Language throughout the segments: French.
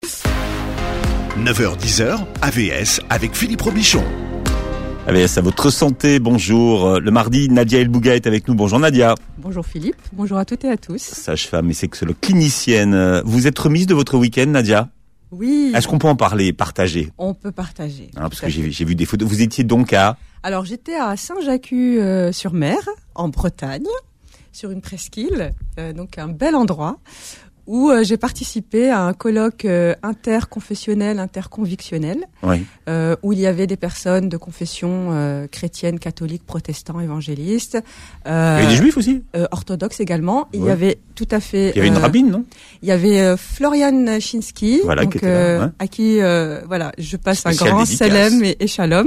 9h-10h, AVS avec Philippe Robichon. AVS à votre santé, bonjour. Le mardi, Nadia El-Bouga est avec nous. Bonjour Nadia. Bonjour Philippe, bonjour à toutes et à tous. Sage-femme et sexologue clinicienne. Vous êtes remise de votre week-end, Nadia ? Oui. Est-ce qu'on peut en parler, partager ? On peut partager. Parce que j'ai vu des photos. Vous étiez donc à... Alors j'étais à Saint-Jacques-sur-Mer, en Bretagne, sur une presqu'île, donc un bel endroit, où j'ai participé à un colloque interconfessionnel, interconvictionnel, Oui. où il y avait des personnes de confession chrétienne, catholique, protestant, évangéliste. Il y avait des juifs aussi ? Orthodoxes également. Il Ouais. y avait tout à fait... Il y avait une rabbine, non ? Il y avait Florian Chinsky, Voilà, donc, qui était là, ouais. à qui je passe Spécial un grand dédicace. salam et shalom,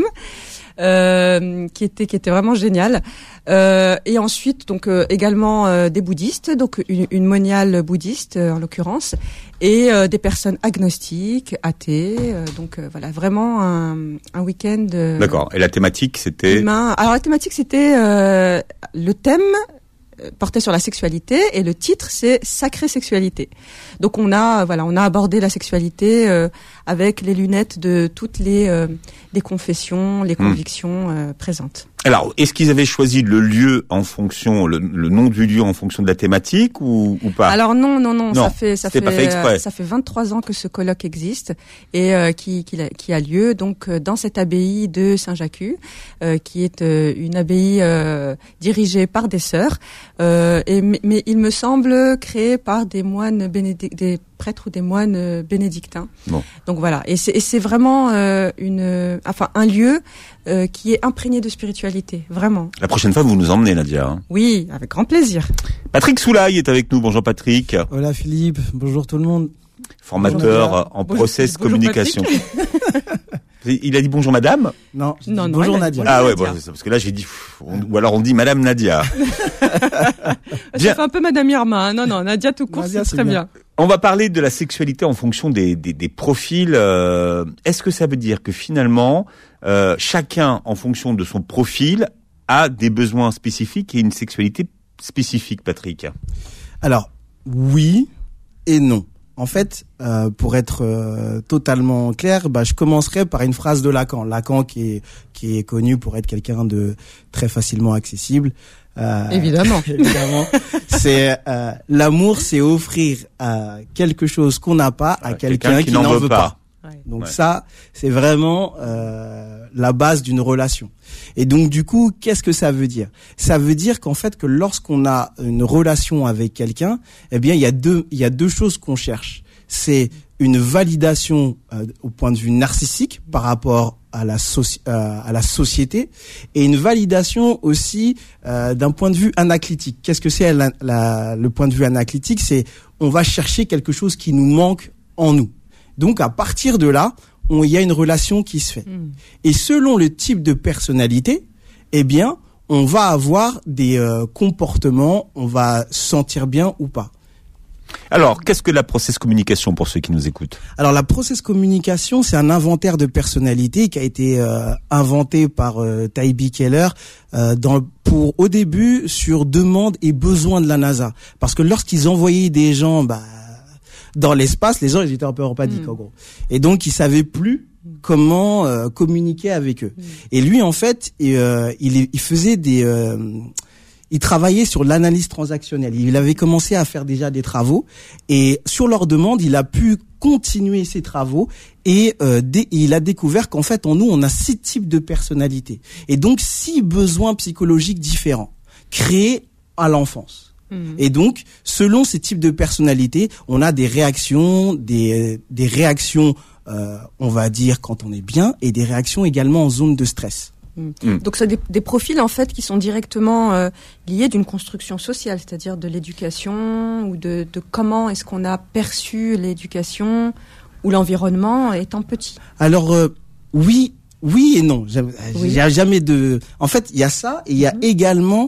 qui était vraiment génial. Et ensuite donc également des bouddhistes, donc une moniale bouddhiste en l'occurrence, et des personnes agnostiques, athées, donc voilà, vraiment un week-end D'accord. Et la thématique, c'était... humain. Alors la thématique c'était le thème portait sur la sexualité et le titre c'est Sacrée sexualité. Donc on a abordé la sexualité avec les lunettes de toutes les confessions, les convictions présentes. Alors, est-ce qu'ils avaient choisi le lieu en fonction, le nom du lieu en fonction de la thématique ou pas ? Alors non, Non, ça fait pas fait exprès. ça fait 23 ans que ce colloque existe et qui a lieu donc dans cette abbaye de Saint-Jacques, qui est une abbaye dirigée par des sœurs, mais il me semble créée par des moines des prêtres ou des moines bénédictins. Bon. Donc voilà, et c'est vraiment un lieu qui est imprégné de spiritualité, vraiment. La prochaine fois, vous nous emmenez, Nadia. Hein. Oui, avec grand plaisir. Patrick Soulaille est avec nous. Bonjour Patrick. Hola Philippe, bonjour tout le monde. Formateur Bonjour. en Bonjour- process bonjour, communication. Il a dit bonjour madame ? Non, Non, bonjour elle a- Nadia. bonjour. Ah ouais, Nadia. bon, c'est parce que là j'ai dit, ou alors on dit madame Nadia. Bien. Ça fait un peu Madame Irma, hein. Non, Nadia tout court, Nadia, c'est c'est très bien. bien. On va parler de la sexualité en fonction des profils. Est-ce que ça veut dire que finalement, chacun en fonction de son profil a des besoins spécifiques et une sexualité spécifique, Patrick ? Alors, oui et non. En fait, pour être totalement clair, je commencerai par une phrase de Lacan. Lacan qui est connu pour être quelqu'un de très facilement accessible. Évidemment. Évidemment. C'est l'amour, c'est offrir quelque chose qu'on n'a pas à quelqu'un qui n'en veut pas. Ouais. Donc Ouais. ça, c'est vraiment la base d'une relation. Et donc du coup, qu'est-ce que ça veut dire ? Ça veut dire qu'en fait, que lorsqu'on a une relation avec quelqu'un, eh bien, il y a deux choses qu'on cherche. C'est une validation au point de vue narcissique par rapport à la société, et une validation aussi d'un point de vue anaclitique. Qu'est-ce que c'est le point de vue anaclitique ? C'est on va chercher quelque chose qui nous manque en nous. Donc à partir de là, il y a une relation qui se fait. Et selon le type de personnalité, eh bien, on va avoir des comportements, on va se sentir bien ou pas. Alors, qu'est-ce que la process communication pour ceux qui nous écoutent ? Alors la process communication, c'est un inventaire de personnalité qui a été inventé par Taibi Keller au début sur demande et besoin de la NASA. Parce que lorsqu'ils envoyaient des gens dans l'espace, les gens ils étaient un peu empathiques en gros. Et donc ils savaient plus comment communiquer avec eux. Et lui en fait, il faisait il travaillait sur l'analyse transactionnelle. Il avait commencé à faire déjà des travaux et sur leur demande, il a pu continuer ses travaux et il a découvert qu'en fait en nous, on a 6 types de personnalités et donc 6 besoins psychologiques différents créés à l'enfance. Et donc, selon ces types de personnalités, on a des réactions, des réactions, on va dire quand on est bien, et des réactions également en zone de stress. Donc c'est des profils en fait qui sont directement liés d'une construction sociale, c'est-à-dire de l'éducation ou de comment est-ce qu'on a perçu l'éducation ou l'environnement étant petit. Alors oui et non. Il y a jamais de. En fait, il y a ça et il y a également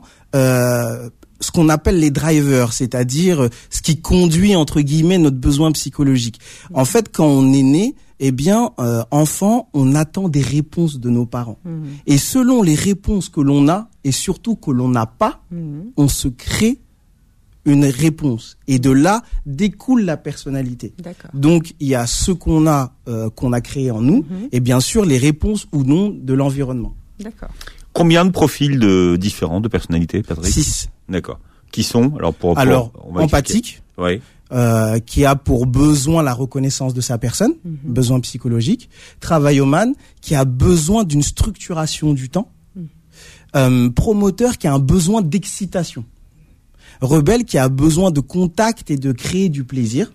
ce qu'on appelle les drivers, c'est-à-dire ce qui conduit entre guillemets notre besoin psychologique. En fait, quand on est né, eh bien, enfant, on attend des réponses de nos parents. Et selon les réponses que l'on a, et surtout que l'on n'a pas, on se crée une réponse. Et de là découle la personnalité. D'accord. Donc, il y a ce qu'on a créé en nous, et bien sûr, les réponses ou non de l'environnement. D'accord. Combien de profils différents de personnalités, Patrick? 6. D'accord. Qui sont on va empathique. Oui. Qui a pour besoin la reconnaissance de sa personne, besoin psychologique. Travaillomane, qui a besoin d'une structuration du temps. Promoteur, qui a un besoin d'excitation. Rebelle, qui a besoin de contact et de créer du plaisir.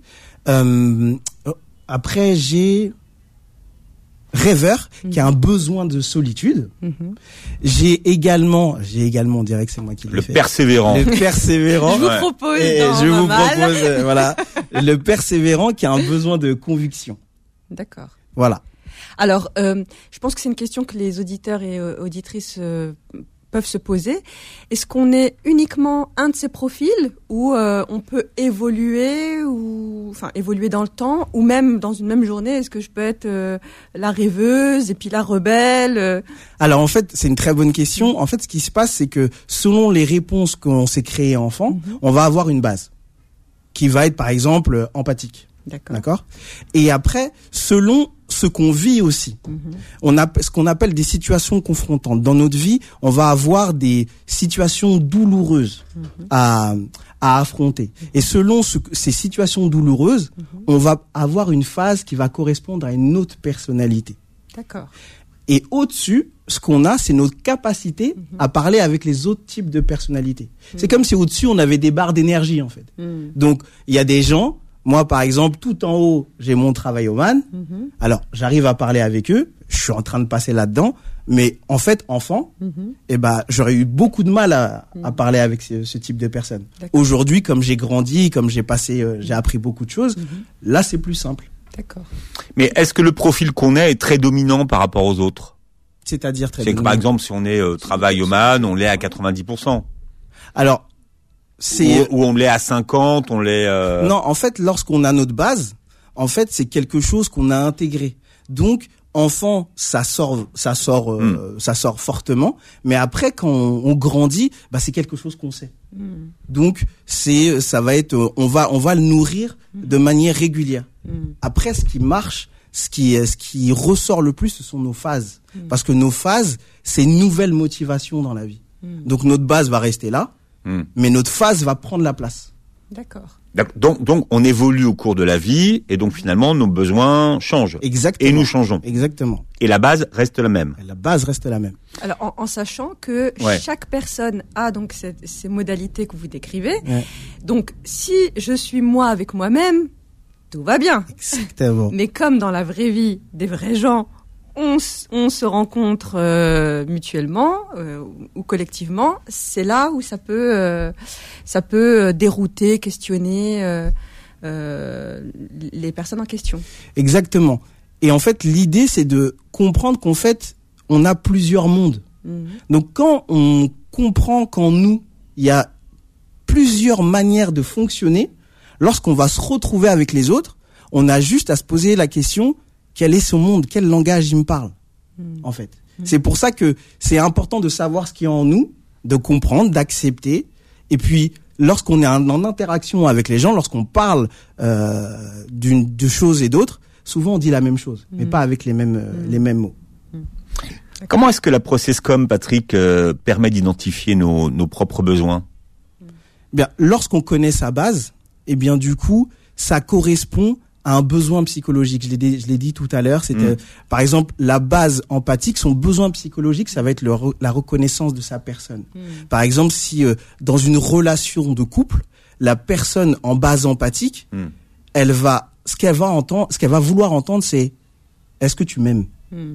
Après, j'ai rêveur, qui a un besoin de solitude. J'ai également, on dirait que c'est moi qui l'ai fait. Le persévérant. Le persévérant. Je vous propose voilà, le persévérant qui a un besoin de conviction. D'accord. Voilà. Alors, je pense que c'est une question que les auditeurs et auditrices peuvent se poser. Est-ce qu'on est uniquement un de ces profils ou on peut évoluer dans le temps, ou même dans une même journée, est-ce que je peux être la rêveuse et puis la rebelle Alors en fait, c'est une très bonne question. En fait, ce qui se passe, c'est que selon les réponses qu'on s'est créées enfant, on va avoir une base qui va être par exemple empathique. D'accord. Et après, selon ce qu'on vit aussi, on a ce qu'on appelle des situations confrontantes. Dans notre vie, on va avoir des situations douloureuses à affronter. Et selon ces situations douloureuses, on va avoir une phase qui va correspondre à une autre personnalité. D'accord. Et au-dessus, ce qu'on a, c'est notre capacité à parler avec les autres types de personnalités. C'est comme si au-dessus, on avait des barres d'énergie, en fait. Donc, il y a des gens. Moi, par exemple, tout en haut, j'ai mon travaillomane. Alors, j'arrive à parler avec eux. Je suis en train de passer là-dedans. Mais en fait, enfant, j'aurais eu beaucoup de mal à parler avec ce type de personnes. Aujourd'hui, comme j'ai grandi, comme j'ai appris beaucoup de choses, là, c'est plus simple. D'accord. Mais est-ce que le profil qu'on est très dominant par rapport aux autres? C'est-à-dire très dominant. C'est que, par exemple, si on est travaillomane, on l'est à 90%. Alors, ou on l'est à 50, on l'est... Non, en fait, lorsqu'on a notre base, en fait, c'est quelque chose qu'on a intégré. Donc, enfant, ça sort fortement, mais après, quand on grandit, c'est quelque chose qu'on sait. Donc, ça va être, on va le nourrir de manière régulière. Après, ce qui marche, ce qui ressort le plus, ce sont nos phases. Parce que nos phases, c'est une nouvelle motivation dans la vie. Donc, notre base va rester là. Mais notre phase va prendre la place. D'accord. Donc, on évolue au cours de la vie et donc finalement nos besoins changent. Exactement. Et nous changeons. Exactement. Et la base reste la même. La base reste la même. Alors, en sachant que chaque personne a donc ces modalités que vous décrivez. Ouais. Donc, si je suis moi avec moi-même, tout va bien. Exactement. Mais comme dans la vraie vie, des vrais gens, on se rencontre mutuellement ou collectivement, c'est là où ça peut dérouter, questionner les personnes en question. Exactement. Et en fait, l'idée, c'est de comprendre qu'en fait, on a plusieurs mondes. Donc, quand on comprend qu'en nous, il y a plusieurs manières de fonctionner, lorsqu'on va se retrouver avec les autres, on a juste à se poser la question: quel est ce monde? Quel langage il me parle, en fait? C'est pour ça que c'est important de savoir ce qu'il y a en nous, de comprendre, d'accepter. Et puis, lorsqu'on est en interaction avec les gens, lorsqu'on parle de choses et d'autres, souvent on dit la même chose, mais pas avec les mêmes mots. Comment est-ce que la ProcessCom, Patrick, permet d'identifier nos propres besoins? Bien, lorsqu'on connaît sa base, et bien du coup, ça correspond à un besoin psychologique. Je l'ai dit tout à l'heure, c'était par exemple la base empathique, son besoin psychologique, ça va être la reconnaissance de sa personne. Par exemple, si dans une relation de couple, la personne en base empathique, ce qu'elle va vouloir entendre, c'est: est-ce que tu m'aimes?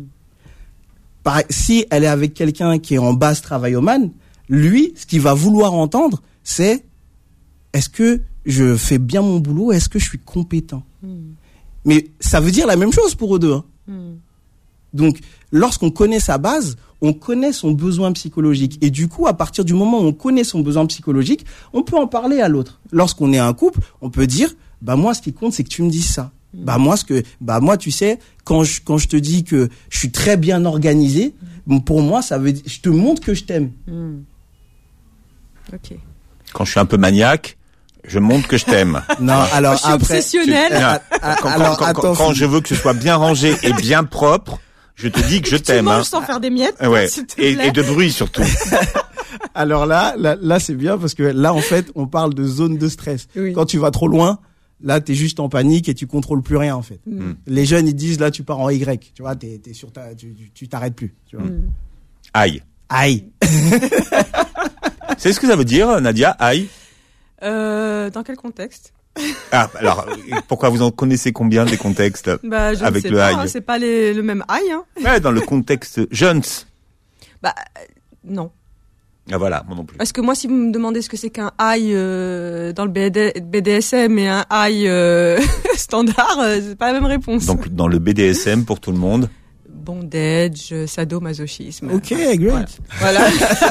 Si elle est avec quelqu'un qui est en base travaillomane, lui, ce qu'il va vouloir entendre, c'est: est-ce que je fais bien mon boulot? Est-ce que je suis compétent? Mais ça veut dire la même chose pour eux deux. Donc, lorsqu'on connaît sa base, on connaît son besoin psychologique. Et du coup, à partir du moment où on connaît son besoin psychologique, on peut en parler à l'autre. Lorsqu'on est un couple, on peut dire: moi, ce qui compte, c'est que tu me dises ça. Moi, tu sais, quand je te dis que je suis très bien organisé, pour moi, ça veut dire, je te montre que je t'aime. Ok. Quand je suis un peu maniaque, je montre que je t'aime. Non, alors Je suis après, obsessionnelle. Quand je veux que ce soit bien rangé et bien propre, je te dis que je Tu t'aime. manges sans faire des miettes, Ouais. s'il te plaît. Et de bruit surtout. alors là, c'est bien parce que là, en fait, on parle de zone de stress. Oui. Quand tu vas trop loin, là, t'es juste en panique et tu contrôles plus rien, en fait. Les jeunes, ils disent, là, tu pars en Y. Tu vois, t'es sur tu t'arrêtes plus. Tu vois. Aïe. Aïe. C'est ce que ça veut dire, Nadia, aïe? Dans quel contexte? Ah, alors, pourquoi vous en connaissez combien des contextes Bah, je avec ne sais le pas, aïe? hein, c'est pas le même aïe, hein. Ouais, dans le contexte jeunes. Bah, non. Ah voilà, moi non plus. Parce que moi, si vous me demandez ce que c'est qu'un aïe dans le BDSM et un aïe standard, c'est pas la même réponse. Donc, dans le BDSM pour tout le monde. Bondage, sadomasochisme. Ok, great. Voilà.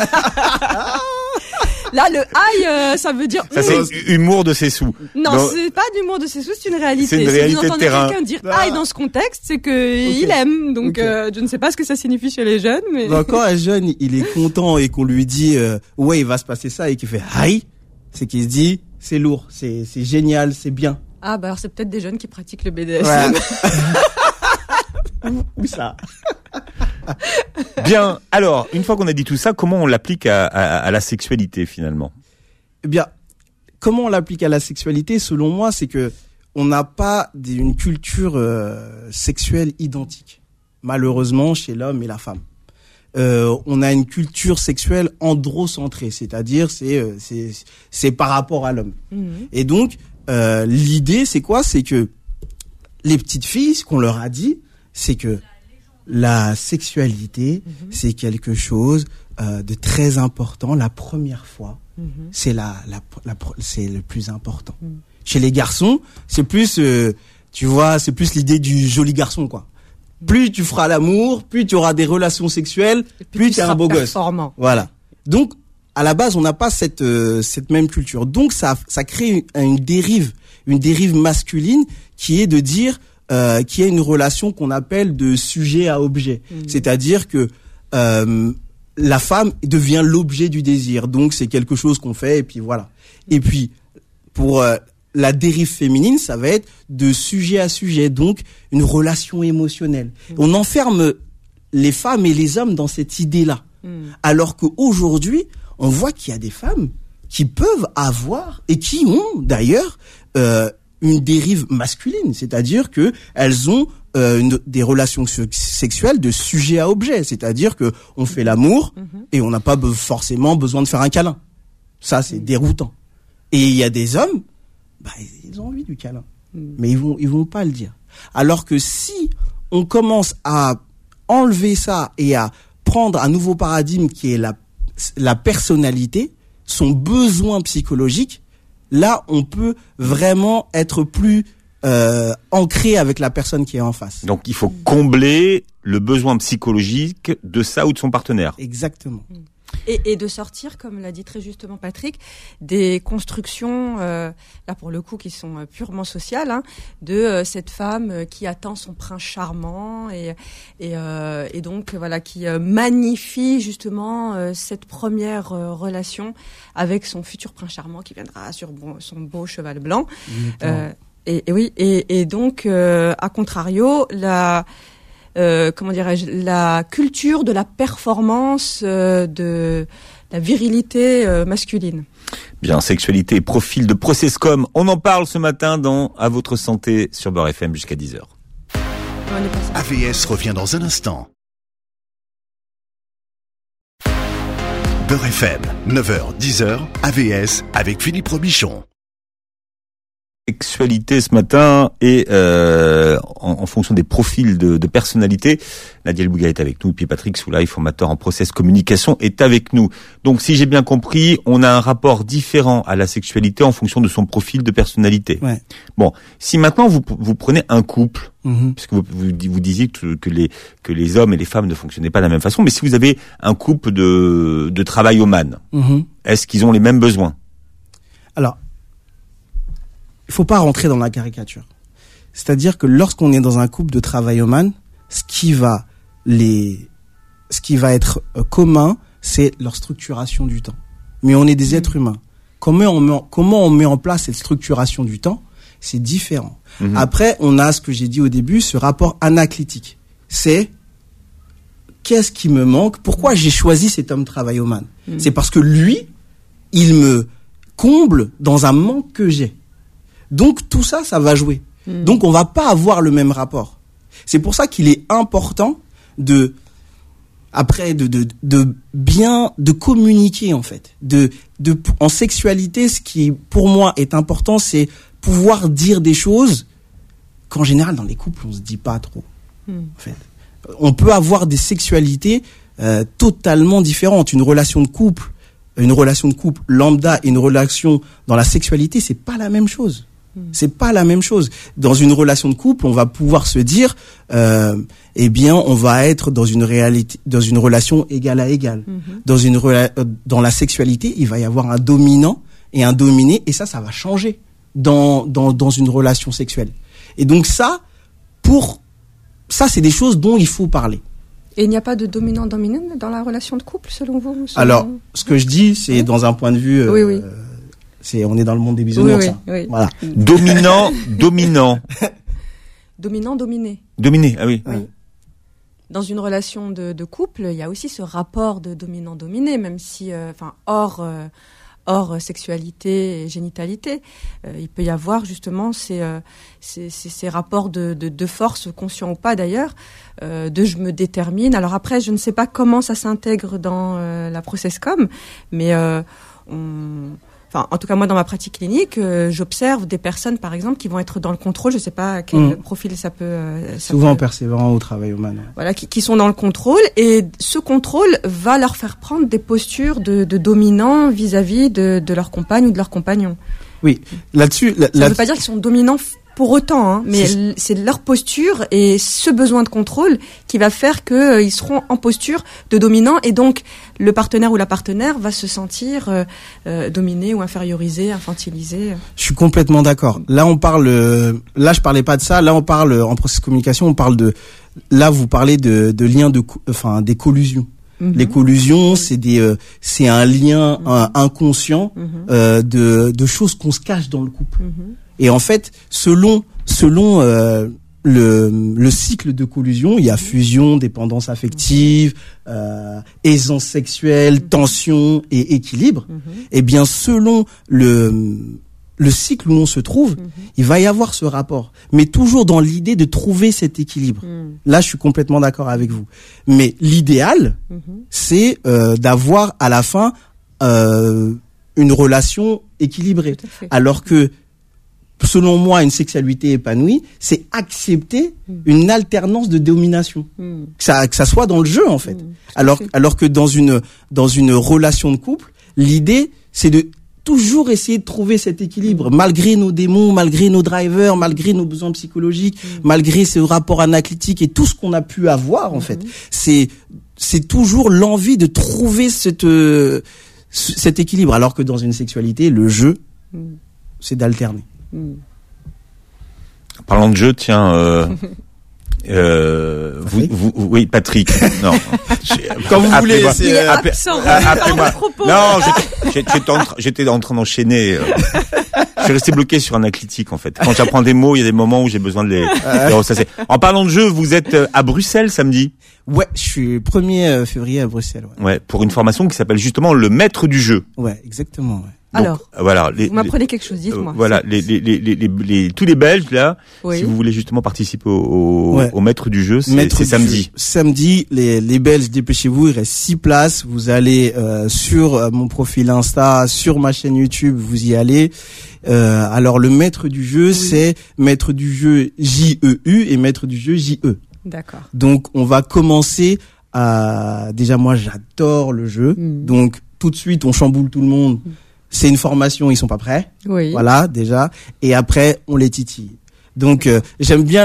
Là, le aïe, ça veut dire... Ça, c'est humour de ses sous. Non, Donc, c'est pas d'humour de ses sous, c'est une réalité. C'est une Si réalité vous de entendez terrain. quelqu'un dire aïe dans ce contexte, c'est que il aime. Donc, je ne sais pas ce que ça signifie chez les jeunes, mais... Donc, quand un jeune, il est content et qu'on lui dit, ouais, il va se passer ça et qu'il fait aïe, c'est qu'il se dit, c'est lourd, c'est génial, c'est bien. Ah, bah alors c'est peut-être des jeunes qui pratiquent le BDSM. Ouais. Où ça? Bien. Alors, une fois qu'on a dit tout ça, comment on l'applique à la sexualité finalement? Eh bien, comment on l'applique à la sexualité, selon moi, c'est que on n'a pas une culture sexuelle identique, malheureusement, chez l'homme et la femme. On a une culture sexuelle androcentrée, c'est-à-dire c'est par rapport à l'homme. Et donc, l'idée, c'est quoi? C'est que les petites filles, ce qu'on leur a dit, c'est que la sexualité, c'est quelque chose de très important. La première fois, c'est c'est le plus important. Chez les garçons, c'est plus, tu vois, c'est plus l'idée du joli garçon, quoi. Plus tu feras l'amour, plus tu auras des relations sexuelles, plus tu es un beau gosse. Voilà. Donc, à la base, on n'a pas cette même culture. Donc, ça crée une dérive masculine qui est de dire qu'il y a une relation qu'on appelle de sujet à objet. C'est-à-dire que la femme devient l'objet du désir. Donc, c'est quelque chose qu'on fait et puis voilà. Et puis, pour la dérive féminine, ça va être de sujet à sujet, donc une relation émotionnelle. On enferme les femmes et les hommes dans cette idée-là. Alors qu'aujourd'hui, on voit qu'il y a des femmes qui peuvent avoir et qui ont d'ailleurs une dérive masculine, c'est-à-dire que elles ont des relations sexuelles de sujet à objet, c'est-à-dire que on fait l'amour et on n'a pas forcément besoin de faire un câlin. Ça, c'est déroutant. Et il y a des hommes, bah, ils ont envie du câlin, mais ils vont pas le dire. Alors que si on commence à enlever ça et à prendre un nouveau paradigme qui est la personnalité, son besoin psychologique, là, on peut vraiment être plus ancré avec la personne qui est en face. Donc, il faut combler le besoin psychologique de ça ou de son partenaire. Exactement. Et de sortir, comme l'a dit très justement Patrick, des constructions, là pour le coup, qui sont purement sociales, hein, de cette femme qui attend son prince charmant et donc voilà, qui magnifie justement cette première relation avec son futur prince charmant qui viendra sur son beau cheval blanc. Et donc, à contrario, comment dirais-je, la culture de la performance, de la virilité masculine. Bien, sexualité et profil de Processcom, on en parle ce matin dans À votre santé sur Beurre FM jusqu'à 10h. AVS revient dans un instant. Beurre FM, 9h, 10h, AVS avec Philippe Robichon. Sexualité ce matin et en fonction des profils de personnalité. Nadia El Bouga est avec nous, et puis Patrick Soulaï, formateur en process communication, est avec nous. Donc si j'ai bien compris, on a un rapport différent à la sexualité en fonction de son profil de personnalité. Ouais. Bon, si maintenant vous prenez un couple, puisque vous disiez que les hommes et les femmes ne fonctionnaient pas de la même façon, mais si vous avez un couple de travail-man, est-ce qu'ils ont les mêmes besoins? Alors, il faut pas rentrer dans la caricature. C'est-à-dire que lorsqu'on est dans un couple de travail-man, ce qui va être commun, c'est leur structuration du temps. Mais on est des êtres humains. comment on met en place cette structuration du temps, c'est différent. Après, on a ce que j'ai dit au début, ce rapport anaclitique. C'est qu'est-ce qui me manque? Pourquoi j'ai choisi cet homme travaillomane? C'est parce que lui, il me comble dans un manque que j'ai. Donc tout ça, ça va jouer. Donc on va pas avoir le même rapport. C'est pour ça qu'il est important de communiquer en fait. En sexualité, ce qui pour moi est important, c'est pouvoir dire des choses qu'en général dans les couples on se dit pas trop. En fait, on peut avoir des sexualités totalement différentes. Une relation de couple lambda et une relation dans la sexualité, c'est pas la même chose. C'est pas la même chose. Dans une relation de couple, on va pouvoir se dire, on va être dans une relation égal à égal. Dans la sexualité, il va y avoir un dominant et un dominé, et ça va changer dans une relation sexuelle. Et donc ça, c'est des choses dont il faut parler. Et il n'y a pas de dominant-dominé dans la relation de couple, selon vous? Alors, ce que je dis, c'est dans un point de vue... Oui. On est dans le monde des bisounours. Oui. Voilà. Dominant. Dominant-dominé. Dominé, ah oui. Dans une relation de couple, il y a aussi ce rapport de dominant-dominé, même si, hors sexualité et génitalité, il peut y avoir justement ces rapports de force, conscients ou pas d'ailleurs, de je me détermine. Alors après, je ne sais pas comment ça s'intègre dans la process-com, mais en tout cas, moi, dans ma pratique clinique, j'observe des personnes, par exemple, qui vont être dans le contrôle. Je ne sais pas quel profil ça peut... Souvent persévérant au travaillomane. Voilà, qui sont dans le contrôle. Et ce contrôle va leur faire prendre des postures de dominants vis-à-vis de leur compagne ou de leur compagnon. Oui, là-dessus... Ça ne veut pas dire qu'ils sont dominants pour autant, mais c'est leur posture et ce besoin de contrôle qui va faire qu'ils seront en posture de dominant, et donc le partenaire ou la partenaire va se sentir dominé ou infériorisé, infantilisé. Je suis complètement d'accord. Là, je parlais pas de ça. Là, on parle en process communication, là, vous parlez de liens des collusions. Les collusions, c'est un lien inconscient de choses qu'on se cache dans le couple. Et en fait, selon le cycle de collusion, il y a fusion, dépendance affective, aisance sexuelle, tension et équilibre. Et bien, selon le cycle où on se trouve, il va y avoir ce rapport, mais toujours dans l'idée de trouver cet équilibre. Là, je suis complètement d'accord avec vous. Mais l'idéal, c'est d'avoir à la fin une relation équilibrée. Alors que, selon moi, une sexualité épanouie, c'est accepter une alternance de domination. Que ça soit dans le jeu, en fait. Alors que dans une relation de couple, l'idée, c'est de toujours essayer de trouver cet équilibre, malgré nos démons, malgré nos drivers, malgré nos besoins psychologiques, malgré ce rapport anaclitique et tout ce qu'on a pu avoir, en fait. C'est toujours l'envie de trouver cet équilibre. Alors que dans une sexualité, le jeu, c'est d'alterner. Parlant de jeu, tiens, oui, Patrick. Non, quand vous voulez. Il est absent. Appelez-moi. Non, j'étais en train d'enchaîner. Je suis resté bloqué sur un aclitique, en fait. Quand j'apprends des mots, il y a des moments où j'ai besoin de les ressasser. En parlant de jeu, vous êtes à Bruxelles samedi? Ouais, je suis 1er février à Bruxelles. Ouais, pour une formation qui s'appelle justement le maître du jeu. Ouais, exactement. Ouais. Donc, alors, voilà, vous m'apprenez quelque chose, dites-moi. Voilà, tous les Belges là, si vous voulez justement participer au maître du jeu, c'est samedi. Samedi, les Belges, dépêchez-vous, il reste 6 places. Vous allez sur mon profil Insta, sur ma chaîne YouTube, vous y allez. Alors le maître du jeu, c'est maître du jeu JEU et maître du jeu JE. D'accord. Donc on va commencer à... Déjà moi j'adore le jeu, donc tout de suite on chamboule tout le monde. C'est une formation, ils sont pas prêts. Oui. Voilà, déjà. Et après, on les titille. Donc, j'aime bien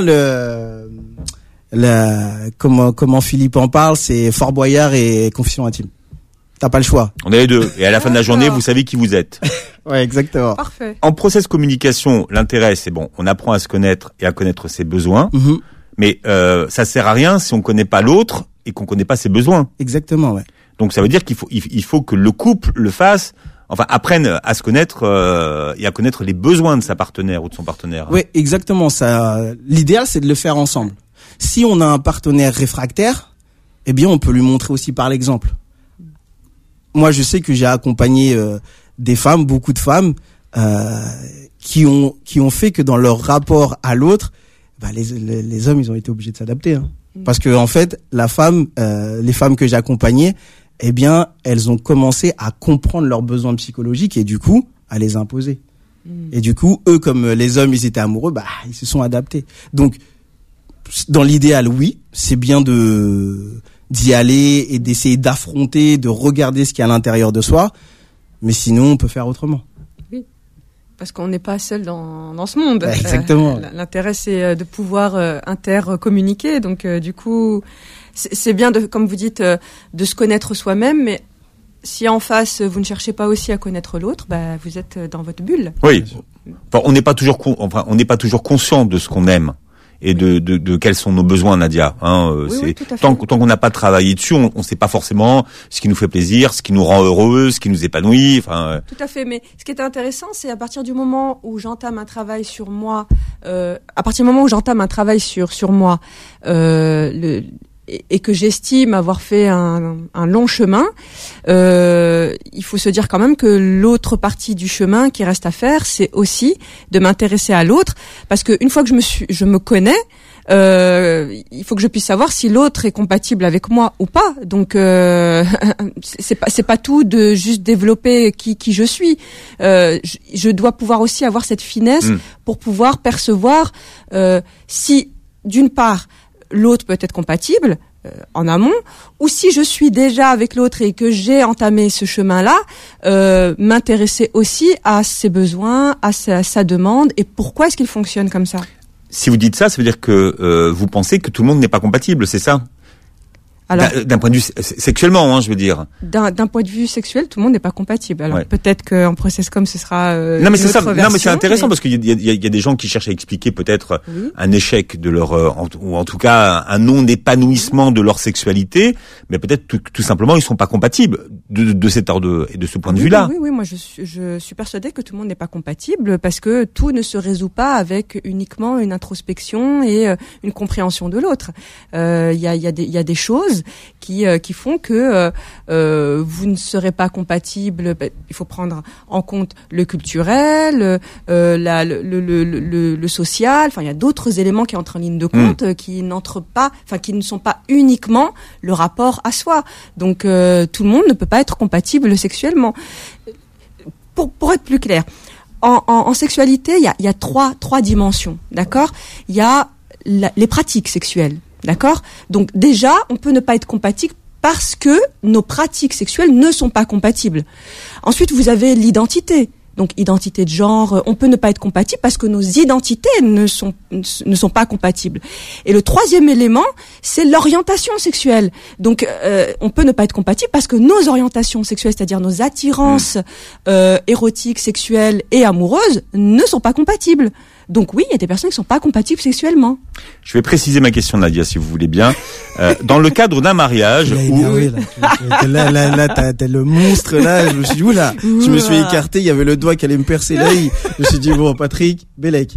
comment Philippe en parle, c'est Fort Boyard et Confession intime. T'as pas le choix. On est les deux. Et à la fin de la journée, vous savez qui vous êtes. Ouais, exactement. Parfait. En process communication, l'intérêt, c'est on apprend à se connaître et à connaître ses besoins. Mais ça sert à rien si on connaît pas l'autre et qu'on connaît pas ses besoins. Exactement, ouais. Donc ça veut dire qu'il faut que le couple le fasse enfin apprenne à se connaître et à connaître les besoins de sa partenaire ou de son partenaire. Oui, exactement. Ça, l'idéal, c'est de le faire ensemble. Si on a un partenaire réfractaire, eh bien, on peut lui montrer aussi par l'exemple. Moi, je sais que j'ai accompagné des femmes, beaucoup de femmes, qui ont fait que dans leur rapport à l'autre, les hommes, ils ont été obligés de s'adapter. Hein. Parce que en fait, les femmes que j'ai accompagnées, eh bien, elles ont commencé à comprendre leurs besoins psychologiques et du coup, à les imposer. Et du coup, eux, comme les hommes, ils étaient amoureux, ils se sont adaptés. Donc, dans l'idéal, oui, c'est bien d'y aller et d'essayer d'affronter, de regarder ce qu'il y a à l'intérieur de soi. Mais sinon, on peut faire autrement. Oui, parce qu'on n'est pas seul dans ce monde. Exactement. L'intérêt, c'est de pouvoir intercommuniquer. Donc, du coup, c'est bien, comme vous dites, de se connaître soi-même. Mais si en face, vous ne cherchez pas aussi à connaître l'autre, vous êtes dans votre bulle. Oui. Enfin, on n'est pas toujours conscient de ce qu'on aime. Et de quels sont nos besoins, Nadia. Oui, tant qu'on n'a pas travaillé dessus, on ne sait pas forcément ce qui nous fait plaisir, ce qui nous rend heureux, ce qui nous épanouit. Enfin. Tout à fait. Mais ce qui est intéressant, c'est à partir du moment où j'entame un travail sur moi, et que j'estime avoir fait un long chemin, il faut se dire quand même que l'autre partie du chemin qui reste à faire, c'est aussi de m'intéresser à l'autre, parce que une fois que je me connais, il faut que je puisse savoir si l'autre est compatible avec moi ou pas. Donc c'est pas tout de juste développer qui je suis. Je dois pouvoir aussi avoir cette finesse pour pouvoir percevoir si d'une part l'autre peut être compatible en amont, ou si je suis déjà avec l'autre et que j'ai entamé ce chemin-là, m'intéresser aussi à ses besoins, à sa demande, et pourquoi est-ce qu'il fonctionne comme ça. Si vous dites ça, ça veut dire que vous pensez que tout le monde n'est pas compatible, c'est ça ? Alors, d'un point de vue sexuellement, je veux dire. D'un point de vue sexuel, tout le monde n'est pas compatible. Alors peut-être qu'en Processcom, ce sera non, mais c'est ça. Non, mais c'est intéressant parce qu'il y a des gens qui cherchent à expliquer peut-être un échec de leur ou en tout cas un non-épanouissement de leur sexualité, mais peut-être tout simplement ils sont pas compatibles de cet ordre et de ce point de vue-là. Oui, moi je suis persuadée que tout le monde n'est pas compatible parce que tout ne se résout pas avec uniquement une introspection et une compréhension de l'autre. Il y a des choses qui font que vous ne serez pas compatibles. Il faut prendre en compte le culturel, le social. Enfin, il y a d'autres éléments qui entrent en ligne de compte, qui ne sont pas uniquement le rapport à soi. Donc, tout le monde ne peut pas être compatible sexuellement. Pour être plus clair, en sexualité, il y a trois dimensions, d'accord ? Il y a les pratiques sexuelles. D'accord ? Donc déjà, on peut ne pas être compatible parce que nos pratiques sexuelles ne sont pas compatibles. Ensuite, vous avez l'identité. Donc identité de genre, on peut ne pas être compatible parce que nos identités ne sont pas compatibles. Et le troisième élément, c'est l'orientation sexuelle. Donc on peut ne pas être compatible parce que nos orientations sexuelles, c'est-à-dire nos attirances érotiques, sexuelles et amoureuses, ne sont pas compatibles. Donc oui, il y a des personnes qui sont pas compatibles sexuellement. Je vais préciser ma question, Nadia, si vous voulez bien. Dans le cadre d'un mariage là, t'as le monstre là. Je me suis dit oula, je me suis écarté. Il y avait le doigt qui allait me percer l'œil. Je me suis dit bon, Patrick, Bélec.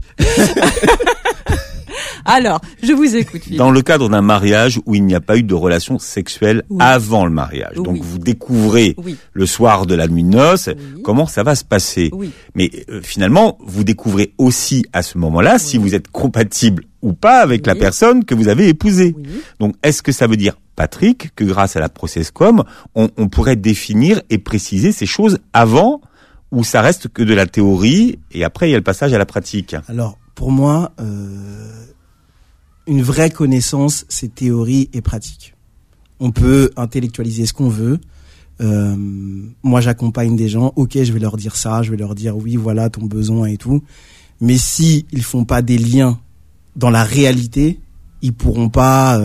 Alors, je vous écoute, Philippe. Dans le cadre d'un mariage où il n'y a pas eu de relation sexuelle avant le mariage, donc vous découvrez le soir de la nuit de noces comment ça va se passer. Mais finalement, vous découvrez aussi à ce moment-là si vous êtes compatible ou pas avec la personne que vous avez épousée. Donc, est-ce que ça veut dire, Patrick, que grâce à la Processcom, on pourrait définir et préciser ces choses avant, ou ça reste que de la théorie et après il y a le passage à la pratique? Alors, pour moi, une vraie connaissance, c'est théorie et pratique. On peut intellectualiser ce qu'on veut. Moi, j'accompagne des gens. Ok, je vais leur dire ça, je vais leur dire oui, voilà ton besoin et tout. Mais si ils font pas des liens dans la réalité, ils pourront pas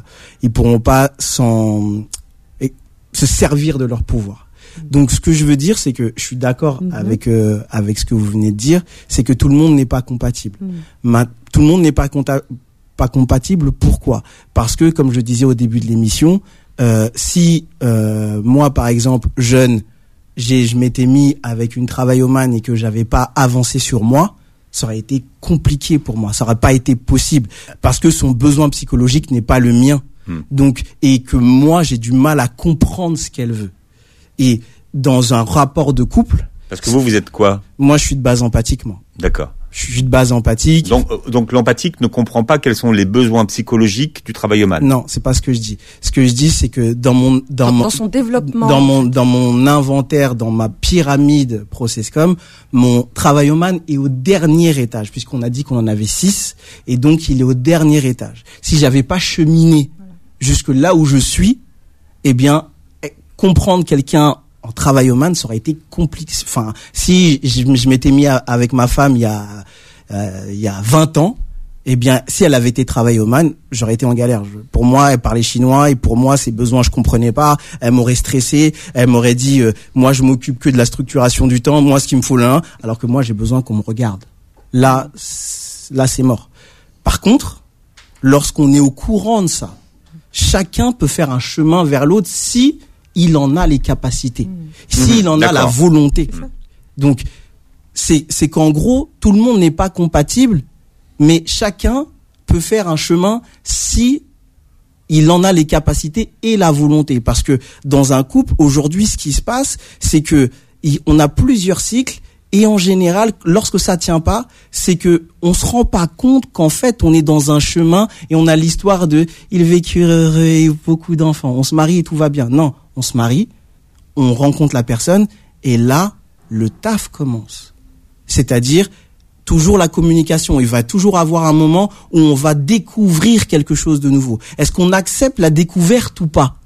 se servir de leur pouvoir. Donc, ce que je veux dire, c'est que je suis d'accord avec ce que vous venez de dire, c'est que tout le monde n'est pas compatible. Tout le monde n'est pas compatible. Pourquoi ? Parce que, comme je disais au début de l'émission, si moi, par exemple, jeune, je m'étais mis avec une travaillomane et que j'avais pas avancé sur moi, ça aurait été compliqué pour moi. Ça aurait pas été possible parce que son besoin psychologique n'est pas le mien. Donc, et que moi, j'ai du mal à comprendre ce qu'elle veut. Et dans un rapport de couple. Parce que vous êtes quoi? Moi, je suis de base empathique, moi. D'accord. Je suis de base empathique. Donc l'empathique ne comprend pas quels sont les besoins psychologiques du travaillomane. Non, c'est pas ce que je dis. Ce que je dis, c'est que dans son développement, dans mon inventaire, dans ma pyramide Processcom, mon travaillomane est au dernier étage, puisqu'on a dit qu'on en avait 6, et donc il est au dernier étage. Si j'avais pas cheminé jusque là où je suis, eh bien, comprendre quelqu'un en travaillomane, ça aurait été compliqué. Enfin, si je m'étais mis avec ma femme il y a 20 ans, eh bien, si elle avait été travaillomane, j'aurais été en galère. Pour moi, elle parlait chinois et pour moi, ses besoins, je comprenais pas. Elle m'aurait stressé. Elle m'aurait dit, moi, je m'occupe que de la structuration du temps. Moi, ce qu'il me faut là, alors que moi, j'ai besoin qu'on me regarde. Là, c'est mort. Par contre, lorsqu'on est au courant de ça, chacun peut faire un chemin vers l'autre si il en a les capacités, s'il en a la volonté. Donc, c'est qu'en gros, tout le monde n'est pas compatible, mais chacun peut faire un chemin si il en a les capacités et la volonté. Parce que dans un couple, aujourd'hui, ce qui se passe, c'est que on a plusieurs cycles et en général, lorsque ça tient pas, c'est que on se rend pas compte qu'en fait, on est dans un chemin et on a l'histoire de il vécurent heureux et beaucoup d'enfants. On se marie et tout va bien. Non. On se marie, on rencontre la personne et là, le taf commence. C'est-à-dire, toujours la communication. Il va toujours avoir un moment où on va découvrir quelque chose de nouveau. Est-ce qu'on accepte la découverte ou pas?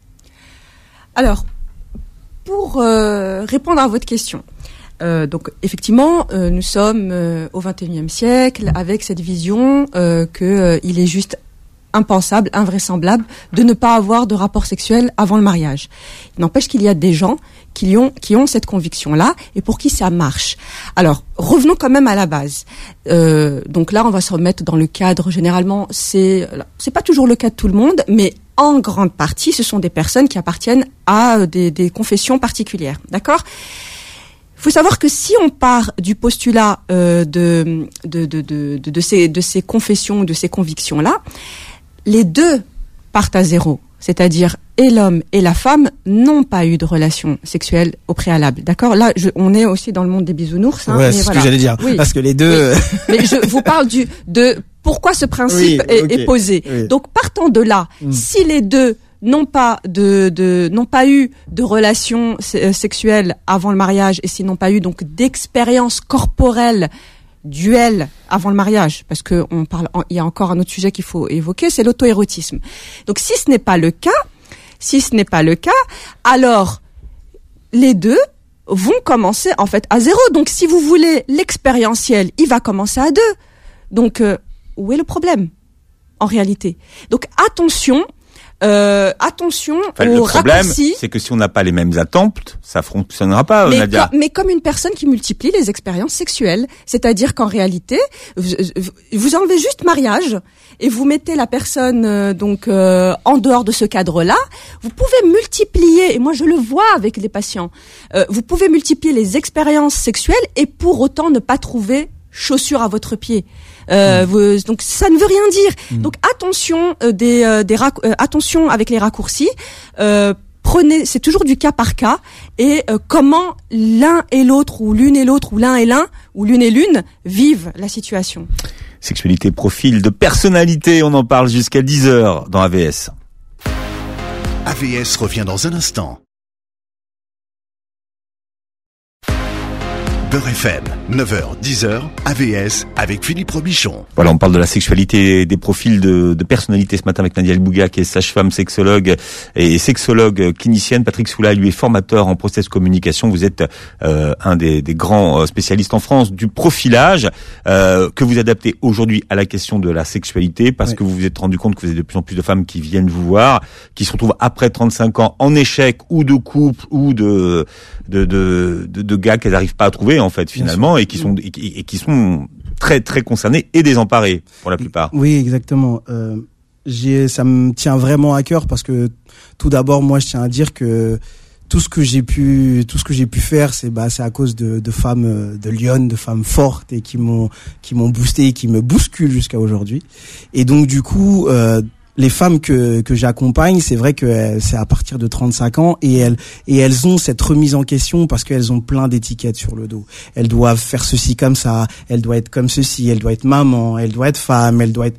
Alors, pour répondre à votre question, donc effectivement, nous sommes au XXIe siècle avec cette vision que il est juste impensable, invraisemblable de ne pas avoir de rapport sexuel avant le mariage. Il n'empêche qu'il y a des gens qui ont cette conviction-là et pour qui ça marche. Alors, revenons quand même à la base. Donc là, on va se remettre dans le cadre, généralement, c'est pas toujours le cas de tout le monde, mais en grande partie, ce sont des personnes qui appartiennent à des confessions particulières. D'accord ? Il faut savoir que si on part du postulat de ces confessions, de ces convictions-là, les deux partent à zéro, c'est-à-dire et l'homme et la femme n'ont pas eu de relation sexuelle au préalable, d'accord ? Là, on est aussi dans le monde des bisounours. Ouais, c'est voilà. Ce que j'allais dire, oui. Parce que les deux... Oui. Mais je vous parle de pourquoi ce principe est posé. Oui. Donc, partant de là, si les deux n'ont pas eu de relation sexuelle avant le mariage et s'ils n'ont pas eu donc d'expérience corporelle duel avant le mariage, parce que il y a encore un autre sujet qu'il faut évoquer, c'est l'auto-érotisme. Donc si ce n'est pas le cas, alors les deux vont commencer en fait à zéro. Donc si vous voulez l'expérientiel, il va commencer à 2. Donc où est le problème en réalité ? Donc attention le problème, c'est que si on n'a pas les mêmes attentes, ça fonctionnera pas, Nadia. Mais comme une personne qui multiplie les expériences sexuelles, c'est-à-dire qu'en réalité, vous enlevez juste mariage et vous mettez la personne en dehors de ce cadre-là, vous pouvez multiplier, et moi je le vois avec les patients, vous pouvez multiplier les expériences sexuelles et pour autant ne pas trouver chaussures à votre pied. Donc ça ne veut rien dire. Donc attention attention avec les raccourcis. Prenez, c'est toujours du cas par cas et comment l'un et l'autre ou l'une et l'autre ou l'un et l'un ou l'une et l'une vivent la situation. Sexualité, profil de personnalité, on en parle jusqu'à 10h dans AVS. AVS revient dans un instant. Beurre FM, 9h, 10h, AVS avec Philippe Robichon. Voilà, on parle de la sexualité et des profils de personnalité ce matin avec Nadia El Bouga, qui est sage-femme, sexologue et sexologue clinicienne. Patrick Soula, lui, est formateur en process communication. Vous êtes un des grands spécialistes en France du profilage que vous adaptez aujourd'hui à la question de la sexualité parce que vous vous êtes rendu compte que vous avez de plus en plus de femmes qui viennent vous voir, qui se retrouvent après 35 ans en échec ou de couple ou de gars qu'elles n'arrivent pas à trouver en fait finalement et qui sont très très concernés et désemparés pour la plupart. Oui, exactement. Ça me tient vraiment à cœur parce que tout d'abord moi je tiens à dire que tout ce que j'ai pu faire, c'est à cause de femmes de lionnes, de femmes fortes et qui m'ont boosté et qui me bousculent jusqu'à aujourd'hui. Et donc du coup, les femmes que j'accompagne, c'est vrai que c'est à partir de 35 ans et elles ont cette remise en question parce qu'elles ont plein d'étiquettes sur le dos. Elles doivent faire ceci comme ça, elles doivent être comme ceci, elles doivent être maman, elles doivent être femme, elles doivent.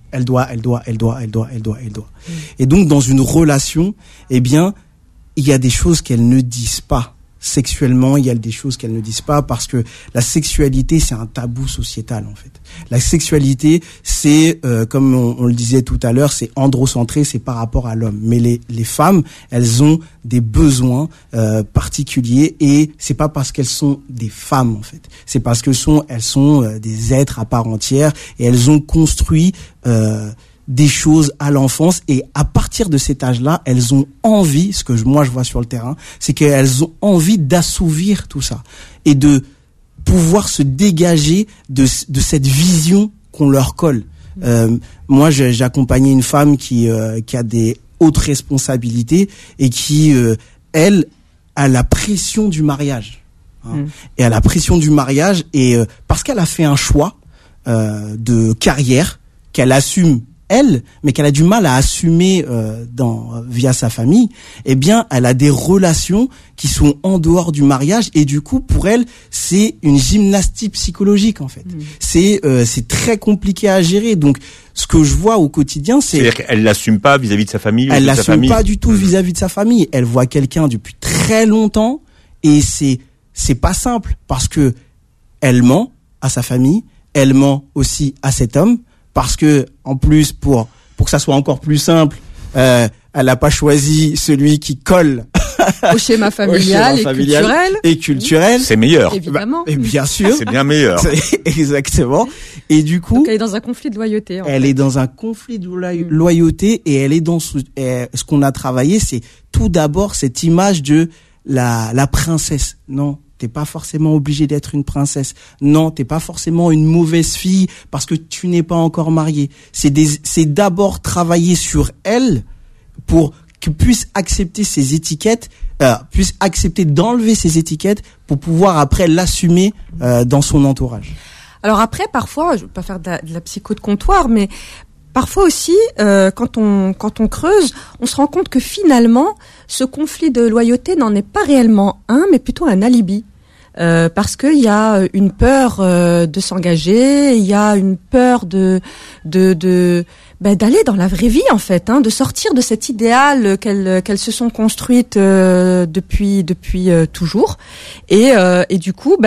Et donc dans une relation, eh bien, il y a des choses qu'elles ne disent pas. Sexuellement, il y a des choses qu'elles ne disent pas parce que la sexualité, c'est un tabou sociétal, en fait. La sexualité, c'est, comme on le disait tout à l'heure, c'est androcentré, c'est par rapport à l'homme. Mais les femmes, elles ont des besoins particuliers et c'est pas parce qu'elles sont des femmes, en fait. C'est parce que elles sont des êtres à part entière et elles ont construit des choses à l'enfance et à partir de cet âge-là, elles ont envie, ce que moi je vois sur le terrain, c'est qu'elles ont envie d'assouvir tout ça et de pouvoir se dégager de cette vision qu'on leur colle. Moi, j'ai accompagné une femme qui a des hautes responsabilités et qui, elle, a la pression du mariage. Et à la pression du mariage et parce qu'elle a fait un choix de carrière qu'elle assume elle, mais qu'elle a du mal à assumer via sa famille, eh bien, elle a des relations qui sont en dehors du mariage et du coup, pour elle, c'est une gymnastique psychologique en fait. C'est très compliqué à gérer. Donc, ce que je vois au quotidien, c'est-à-dire qu'elle l'assume pas vis-à-vis de sa famille. Elle l'assume pas du tout vis-à-vis de sa famille. Elle voit quelqu'un depuis très longtemps et c'est pas simple parce que elle ment à sa famille, elle ment aussi à cet homme. Parce que, en plus, pour que ça soit encore plus simple, elle n'a pas choisi celui qui colle au schéma familial, et culturel. C'est meilleur. Évidemment. Et bien sûr. C'est bien meilleur. Exactement. Et du coup. Donc elle est dans un conflit de loyauté. Elle est dans un conflit de loyauté et elle est dans ce qu'on a travaillé, c'est tout d'abord cette image de la princesse. Non. T'es pas forcément obligé d'être une princesse. Non, t'es pas forcément une mauvaise fille parce que tu n'es pas encore mariée. C'est d'abord travailler sur elle pour qu'elle puisse accepter ses étiquettes, puisse accepter d'enlever ses étiquettes pour pouvoir après l'assumer dans son entourage. Alors après, parfois, je veux pas faire de la psycho de comptoir, mais parfois aussi, quand on creuse, on se rend compte que finalement, ce conflit de loyauté n'en est pas réellement un, mais plutôt un alibi. Parce qu'il y a une peur de s'engager, il y a une peur d'aller dans la vraie vie en fait, de sortir de cet idéal qu'elles se sont construites depuis toujours. Et du coup,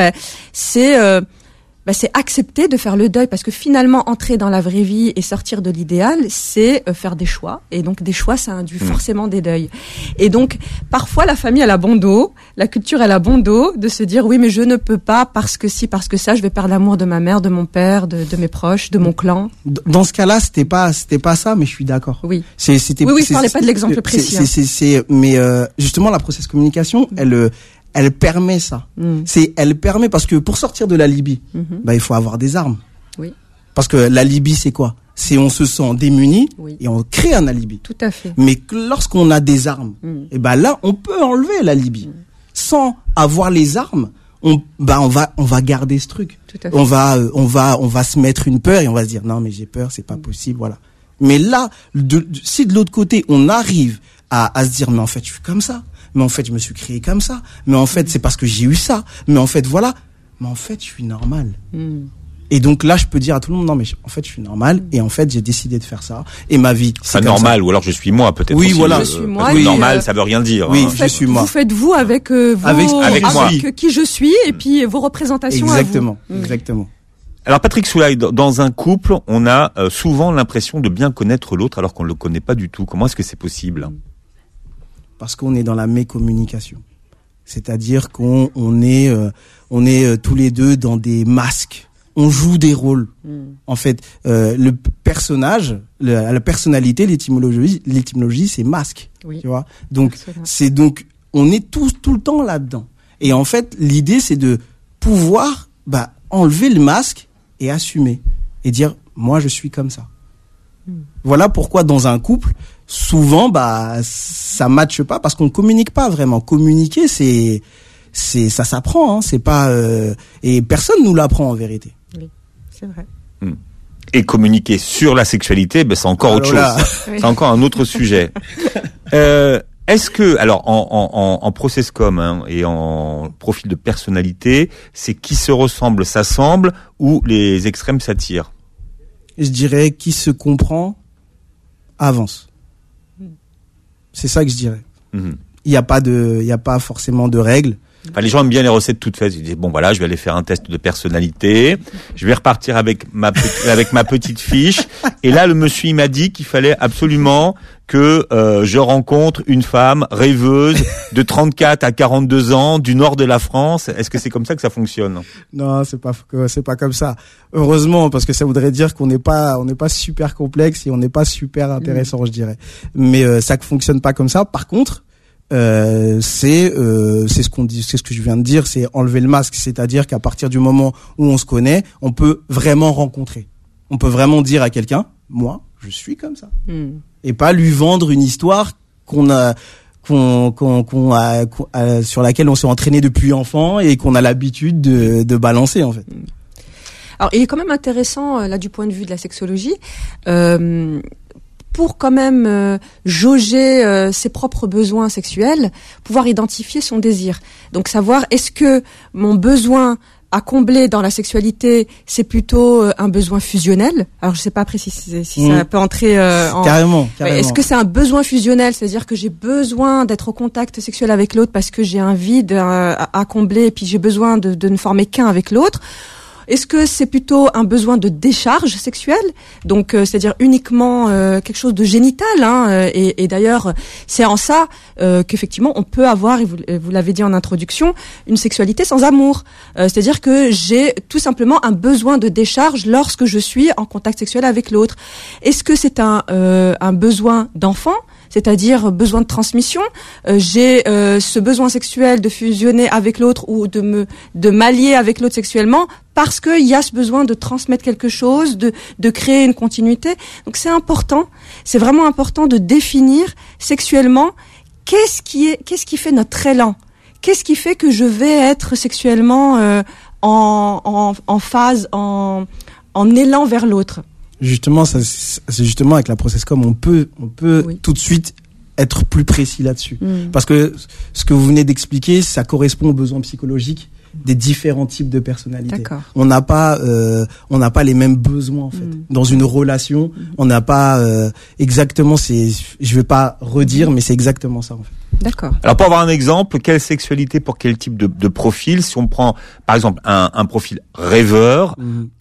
c'est accepter de faire le deuil parce que finalement entrer dans la vraie vie et sortir de l'idéal, c'est faire des choix et donc des choix ça induit forcément des deuils. Et donc parfois la famille elle a bon dos, la culture elle a bon dos de se dire oui mais je ne peux pas parce que si parce que ça je vais perdre l'amour de ma mère, de mon père, de mes proches, de mon clan. Dans ce cas-là, c'était pas ça mais je suis d'accord. Oui. Je parlais pas de l'exemple précis. Mais justement la process communication, elle permet ça. Elle permet parce que pour sortir de la Libye, il faut avoir des armes. Oui. Parce que la Libye, c'est quoi? C'est on se sent démuni et on crée un alibi. Tout à fait. Mais lorsqu'on a des armes, et là, on peut enlever la Libye. Sans avoir les armes, on va garder ce truc. Tout à fait. On va se mettre une peur et on va se dire non mais j'ai peur, c'est pas possible, voilà. Mais là, si de l'autre côté, on arrive à se dire mais en fait, je suis comme ça. Mais en fait, je me suis créé comme ça. Mais en fait, c'est parce que j'ai eu ça. Mais en fait, voilà. Mais en fait, je suis normal. Et donc là, je peux dire à tout le monde, non, mais en fait, je suis normal. Et en fait, j'ai décidé de faire ça. Et ma vie, c'est normal. Ou alors, je suis moi, peut-être. Oui, aussi, voilà. Je suis moi. Normal, ça veut rien dire. Oui, je suis moi. Vous faites vous avec qui je suis et puis vos représentations. Exactement. À vous. Exactement. Alors Patrick Soulaï, dans un couple, on a souvent l'impression de bien connaître l'autre alors qu'on ne le connaît pas du tout. Comment est-ce que c'est possible ? Parce qu'on est dans la mécommunication. C'est-à-dire qu'on est tous les deux dans des masques. On joue des rôles. En fait, le personnage, la personnalité, l'étymologie, c'est masque. Oui. Tu vois. Donc, on est tout le temps là-dedans. Et en fait, l'idée, c'est de pouvoir, enlever le masque et assumer. Et dire, moi, je suis comme ça. Voilà pourquoi dans un couple, souvent ça matche pas parce qu'on communique pas vraiment. Communiquer ça s'apprend, hein, c'est pas et personne nous l'apprend en vérité. Oui, c'est vrai. Et communiquer sur la sexualité, c'est encore autre chose. Oui. C'est encore un autre sujet. Est-ce que, alors, en process-com, hein, et en profil de personnalité, c'est qui se ressemble s'assemble ou les extrêmes s'attirent? Je dirais qui se comprend avance. C'est ça que je dirais. Il y a pas forcément de règles. Enfin, les gens aiment bien les recettes toutes faites. Ils disent bon voilà, je vais aller faire un test de personnalité. Je vais repartir avec ma petite fiche. Et là, le monsieur il m'a dit qu'il fallait absolument que je rencontre une femme rêveuse de 34 à 42 ans du nord de la France. Est-ce que c'est comme ça que ça fonctionne? Non, c'est pas comme ça. Heureusement, parce que ça voudrait dire qu'on n'est pas super complexe et on n'est pas super intéressant, je dirais. Mais ça ne fonctionne pas comme ça. Par contre, c'est ce qu'on dit, c'est ce que je viens de dire, c'est enlever le masque, c'est-à-dire qu'à partir du moment où on se connaît, on peut vraiment rencontrer. On peut vraiment dire à quelqu'un, moi, je suis comme ça. Et pas lui vendre une histoire sur laquelle on s'est entraîné depuis enfant et qu'on a l'habitude de balancer, en fait. Alors, il est quand même intéressant, là, du point de vue de la sexologie, pour quand même jauger ses propres besoins sexuels, pouvoir identifier son désir. Donc savoir, est-ce que mon besoin à combler dans la sexualité, c'est plutôt un besoin fusionnel? Alors je sais pas après si ça peut entrer en... Carrément. Est-ce que c'est un besoin fusionnel, c'est-à-dire que j'ai besoin d'être au contact sexuel avec l'autre parce que j'ai un vide à combler et puis j'ai besoin de ne former qu'un avec l'autre? Est-ce que c'est plutôt un besoin de décharge sexuelle, donc c'est-à-dire uniquement quelque chose de génital, hein, et d'ailleurs c'est en ça qu'effectivement on peut avoir, et vous l'avez dit en introduction, une sexualité sans amour, c'est-à-dire que j'ai tout simplement un besoin de décharge lorsque je suis en contact sexuel avec l'autre. Est-ce que c'est un besoin d'enfant, c'est-à-dire besoin de transmission, j'ai ce besoin sexuel de fusionner avec l'autre ou de m'allier avec l'autre sexuellement parce qu'il y a ce besoin de transmettre quelque chose, de créer une continuité. Donc c'est important, c'est vraiment important de définir sexuellement qu'est-ce qui fait notre élan, qu'est-ce qui fait que je vais être sexuellement en phase, en élan vers l'autre. Justement, c'est justement avec la process-com, on peut oui, tout de suite être plus précis là-dessus. Parce que ce que vous venez d'expliquer, ça correspond aux besoins psychologiques des différents types de personnalités. D'accord. On n'a pas les mêmes besoins, en fait. Dans une relation, on n'a pas exactement, je vais pas redire, mais c'est exactement ça, en fait. D'accord. Alors pour avoir un exemple, quelle sexualité pour quel type de profil? Si on prend par exemple un profil rêveur,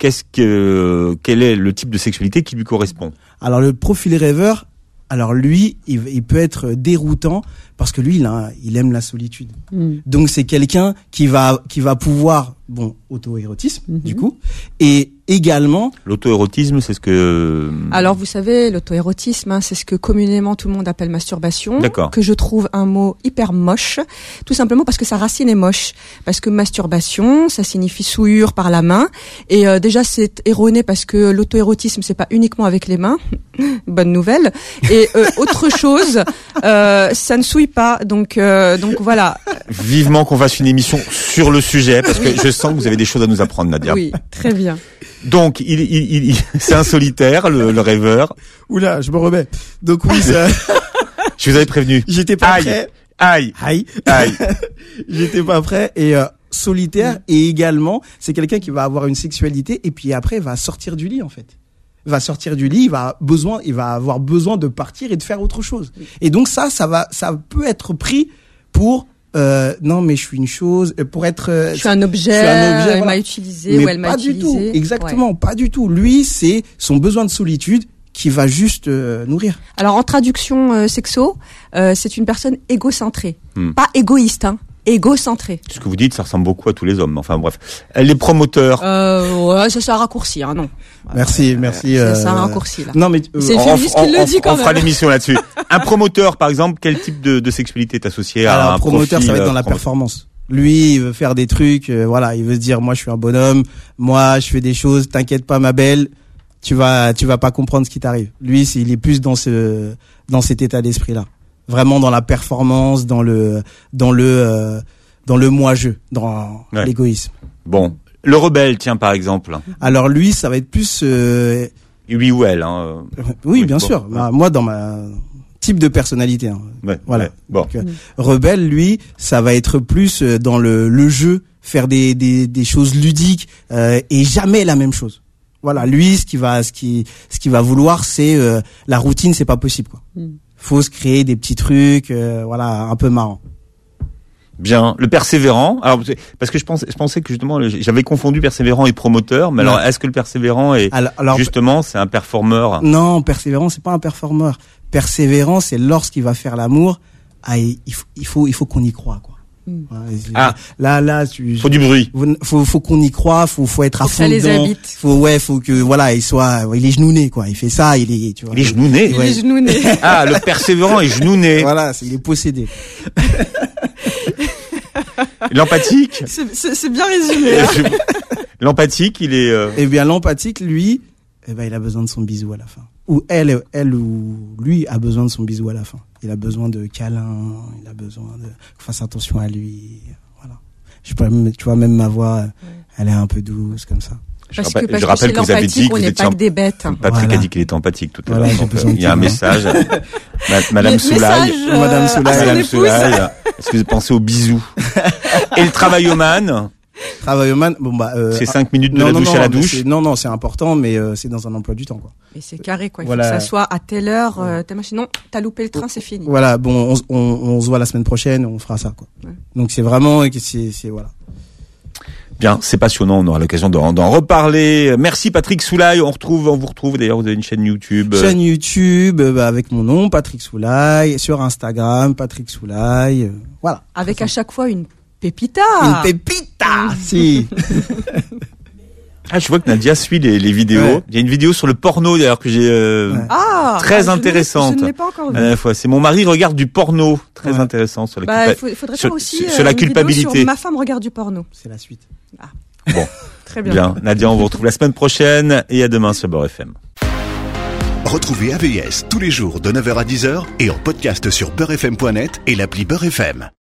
quel est le type de sexualité qui lui correspond? Alors le profil rêveur, alors lui, il peut être déroutant parce que lui, il aime la solitude. Donc c'est quelqu'un qui va pouvoir, auto-érotisme du coup, et également l'auto-érotisme, c'est ce que... Alors vous savez, l'auto-érotisme, c'est ce que communément tout le monde appelle masturbation. D'accord. Que je trouve un mot hyper moche, tout simplement parce que sa racine est moche. Parce que masturbation, ça signifie souillure par la main, et déjà c'est erroné parce que l'auto-érotisme c'est pas uniquement avec les mains. Bonne nouvelle. Et autre chose, ça ne souille pas. Donc voilà. Vivement qu'on fasse une émission sur le sujet, parce que je sens que vous avez des choses à nous apprendre, Nadia. Oui, très bien. Donc, c'est un solitaire, le rêveur. Oula, je me remets. Donc oui, ça... Je vous avais prévenu. J'étais pas prêt. Aïe. J'étais pas prêt. Et solitaire, et également, c'est quelqu'un qui va avoir une sexualité, et puis après, va sortir du lit, en fait. Va sortir du lit, il va avoir besoin de partir et de faire autre chose. Et donc ça peut être pris pour non mais je suis une chose, pour être je suis un objet, elle m'a utilisé, mais ou elle m'a utilisé. Pas du tout, exactement, pas du tout. Lui, c'est son besoin de solitude qui va juste nourrir. Alors en traduction sexo, c'est une personne égocentrée, pas égoïste, hein. Égocentré. Ce que vous dites, ça ressemble beaucoup à tous les hommes. Enfin bref, les promoteurs. Ouais, ça c'est un raccourci, hein, non. Merci. C'est un raccourci là. Non mais c'est le féministe qui le dit quand même. On fera l'émission là-dessus. Un promoteur, par exemple, quel type de sexualité est associé à un promoteur? profil, Ça va être dans la performance. Lui, il veut faire des trucs, il veut se dire, moi je suis un bonhomme, moi je fais des choses, t'inquiète pas ma belle. tu vas pas comprendre ce qui t'arrive. Lui, il est plus dans cet état d'esprit-là. Vraiment dans la performance, dans le moi-je, dans l'égoïsme. Bon. Le rebelle, tiens, par exemple. Alors lui, ça va être plus... Lui ou elle, Oui, bien sûr. Bah, moi, dans ma type de personnalité. Voilà. Ouais. Bon. Donc, rebelle, lui, ça va être plus dans le jeu, faire des choses ludiques et jamais la même chose. Voilà. Lui, ce qui va vouloir, c'est la routine, c'est pas possible, quoi. Faut se créer des petits trucs, voilà, un peu marrants. Bien, le persévérant. Alors parce que je pensais que justement j'avais confondu persévérant et promoteur, mais alors est-ce que le persévérant est justement c'est un performeur? Non, persévérant c'est pas un performeur. Persévérant c'est lorsqu'il va faire l'amour, il faut qu'on y croit, quoi. Faut du bruit. Faut qu'on y croit, faut être à fond dedans. Ça les habite. Faut que voilà, il est genouné, quoi. Il fait ça, tu vois. Il est genouné. Il est genouné. Ah, le persévérant est genouné. Voilà, il est possédé. L'empathique. C'est bien résumé. Hein. L'empathique, il est. Eh bien, l'empathique, lui, il a besoin de son bisou à la fin. Ou elle ou lui a besoin de son bisou à la fin. Il a besoin de câlins, il a besoin qu'on fasse attention à lui. Voilà. Tu vois, même ma voix, elle est un peu douce comme ça. Je rappelle que vous avez dit que vous étiez des bêtes. Patrick a dit qu'il était empathique tout à l'heure. Il y a un message. Madame Soulaï. Madame Soulaï. Est-ce que vous pensez au bisou? Et le travailloman? Travailloman, c'est 5 minutes de la douche à la douche. Non, c'est important, mais c'est dans un emploi du temps, quoi. Et c'est carré, quoi. Il faut que ça soit à telle heure, telle machine. Non, t'as loupé le train, c'est fini. Voilà, bon, on se voit la semaine prochaine, on fera ça, quoi. Ouais. Donc c'est vraiment, voilà. Bien, c'est passionnant, on aura l'occasion d'en reparler. Merci Patrick Soulaï, on vous retrouve d'ailleurs, vous avez une chaîne YouTube. Avec mon nom, Patrick Soulaï, sur Instagram, Patrick Soulaï, voilà. Avec à chaque fois une pépita. Si. Je vois que Nadia suit les vidéos. Ouais. Il y a une vidéo sur le porno d'ailleurs que j'ai très intéressante. Je ne l'ai pas encore vu. C'est mon mari regarde du porno, très intéressant sur la sur la culpabilité. Sur ma femme regarde du porno. C'est la suite. Bon. Très bien. Nadia, on vous retrouve la semaine prochaine et à demain sur Beurre FM. Retrouvez AVS tous les jours de 9h à 10h et en podcast sur beurrefm.net et l'appli Beurre FM.